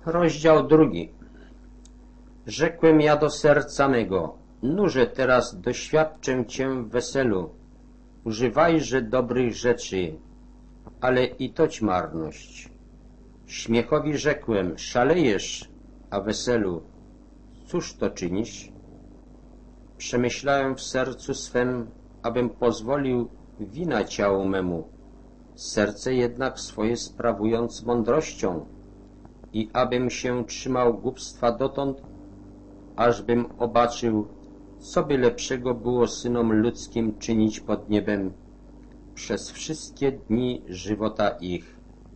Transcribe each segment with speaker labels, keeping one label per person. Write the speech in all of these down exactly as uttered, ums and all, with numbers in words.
Speaker 1: Rozdział drugi. Rzekłem ja do serca mego, nurze teraz doświadczę Cię w weselu, używajże dobrych rzeczy, ale i toć marność. Śmiechowi rzekłem, szalejesz, a weselu, cóż to czynisz? Przemyślałem w sercu swem, abym pozwolił wina ciału memu, serce jednak swoje sprawując mądrością, i abym się trzymał głupstwa dotąd, ażbym obaczył, co by lepszego było synom ludzkim czynić pod niebem przez wszystkie dni żywota ich.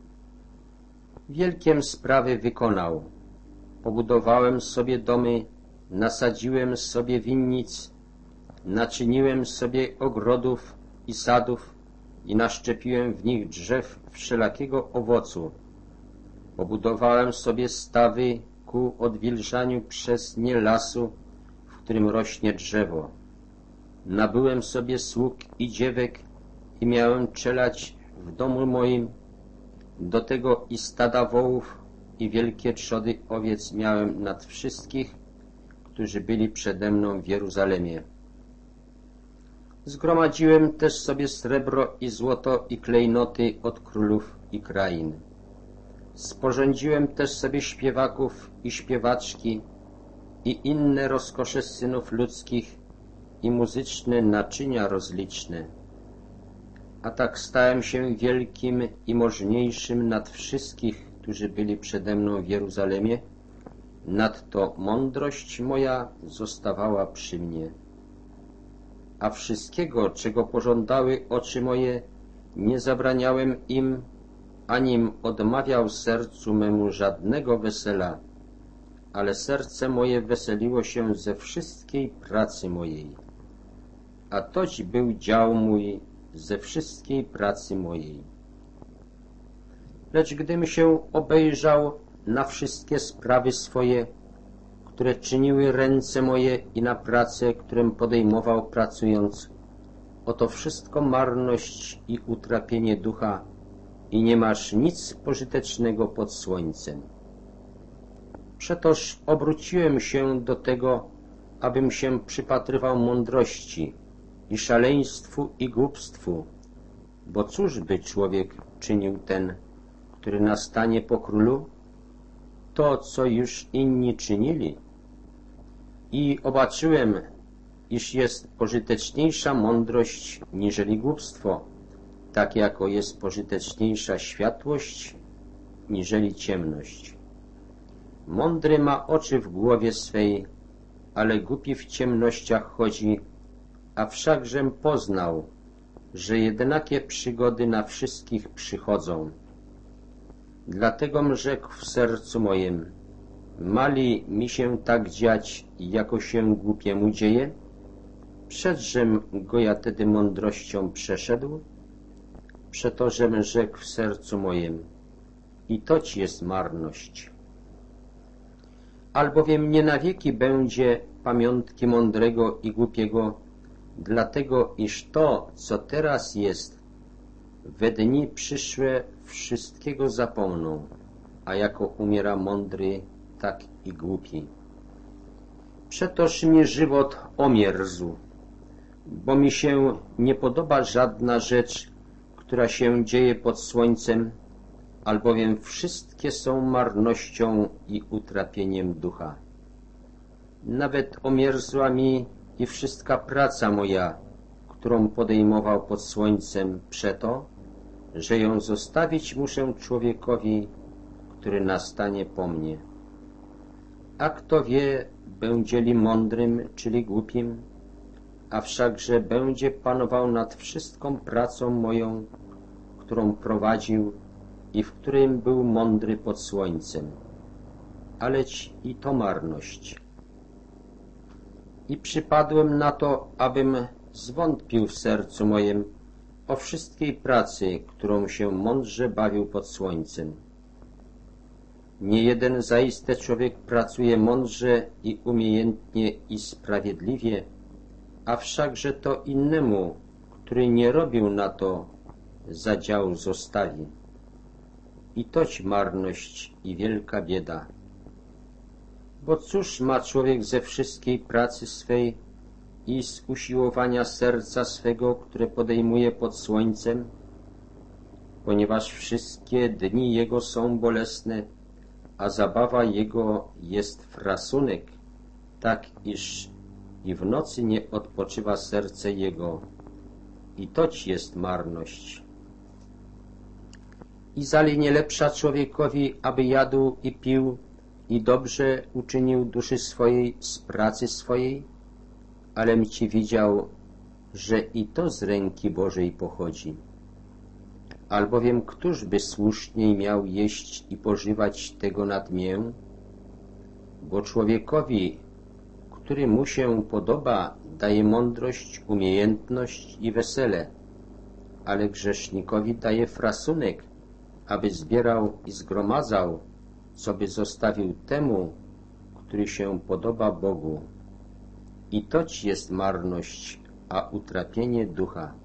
Speaker 1: Wielkiem sprawy wykonał. Pobudowałem sobie domy, nasadziłem sobie winnic, naczyniłem sobie ogrodów i sadów i naszczepiłem w nich drzew wszelakiego owocu. Pobudowałem sobie stawy ku odwilżaniu przez nie lasu, w którym rośnie drzewo. Nabyłem sobie sług i dziewek i miałem czelać w domu moim, do tego i stada wołów i wielkie trzody owiec miałem nad wszystkich, którzy byli przede mną w Jeruzalemie. Zgromadziłem też sobie srebro i złoto i klejnoty od królów i krain. Sporządziłem też sobie śpiewaków i śpiewaczki i inne rozkosze synów ludzkich i muzyczne naczynia rozliczne. A tak stałem się wielkim i możniejszym nad wszystkich, którzy byli przede mną w Jeruzalemie. Nadto mądrość moja zostawała przy mnie. A wszystkiego, czego pożądały oczy moje, nie zabraniałem im, anim odmawiał sercu memu żadnego wesela, ale serce moje weseliło się ze wszystkiej pracy mojej. A toć był dział mój ze wszystkiej pracy mojej. Lecz gdym się obejrzał na wszystkie sprawy swoje, które czyniły ręce moje i na pracę, którą podejmował pracując, oto wszystko marność i utrapienie ducha i nie masz nic pożytecznego pod słońcem. Przetoż obróciłem się do tego, abym się przypatrywał mądrości i szaleństwu i głupstwu, bo cóż by człowiek czynił ten, który nastanie po królu? To, co już inni czynili. I obaczyłem, iż jest pożyteczniejsza mądrość niżeli głupstwo, tak jako jest pożyteczniejsza światłość niżeli ciemność. Mądry ma oczy w głowie swej, ale głupi w ciemnościach chodzi, a wszakżem poznał, że jednakie przygody na wszystkich przychodzą. Dlategom rzekł w sercu moim, mali mi się tak dziać, jako się głupiemu dzieje? Przedżem go ja tedy mądrością przeszedł? Przetożem rzekł w sercu moim, i toć jest marność. Albowiem nie na wieki będzie pamiątki mądrego i głupiego, dlatego iż to, co teraz jest, we dni przyszłe wszystkiego zapomną, a jako umiera mądry, tak i głupi. Przetoż mi żywot omierzł, bo mi się nie podoba żadna rzecz, która się dzieje pod słońcem, albowiem wszystkie są marnością i utrapieniem ducha. Nawet omierzła mi i wszystka praca moja, którą podejmował pod słońcem, przeto, że ją zostawić muszę człowiekowi, który nastanie po mnie. A kto wie, będzie li mądrym, czyli głupim, a wszakże będzie panował nad wszystką pracą moją, którą prowadził i w którym był mądry pod słońcem. Aleć i to marność. I przypadłem na to, abym zwątpił w sercu mojem o wszystkiej pracy, którą się mądrze bawił pod słońcem. Nie jeden zaiste człowiek pracuje mądrze i umiejętnie i sprawiedliwie, a wszakże to innemu, który nie robił na to, za dział zostawi. I toć marność i wielka bieda. Bo cóż ma człowiek ze wszystkiej pracy swej i z usiłowania serca swego, które podejmuje pod słońcem, ponieważ wszystkie dni jego są bolesne, a zabawa jego jest frasunek, tak iż i w nocy nie odpoczywa serce jego, i toć jest marność. I zali nie lepsza człowiekowi, aby jadł i pił i dobrze uczynił duszy swojej z pracy swojej, alem ci widział, że i to z ręki Bożej pochodzi. Albowiem któż by słuszniej miał jeść i pożywać tego nadmię? Bo człowiekowi, który mu się podoba, daje mądrość, umiejętność i wesele, ale grzesznikowi daje frasunek, aby zbierał i zgromadzał, co by zostawił temu, który się podoba Bogu. I toć jest marność, a utrapienie ducha.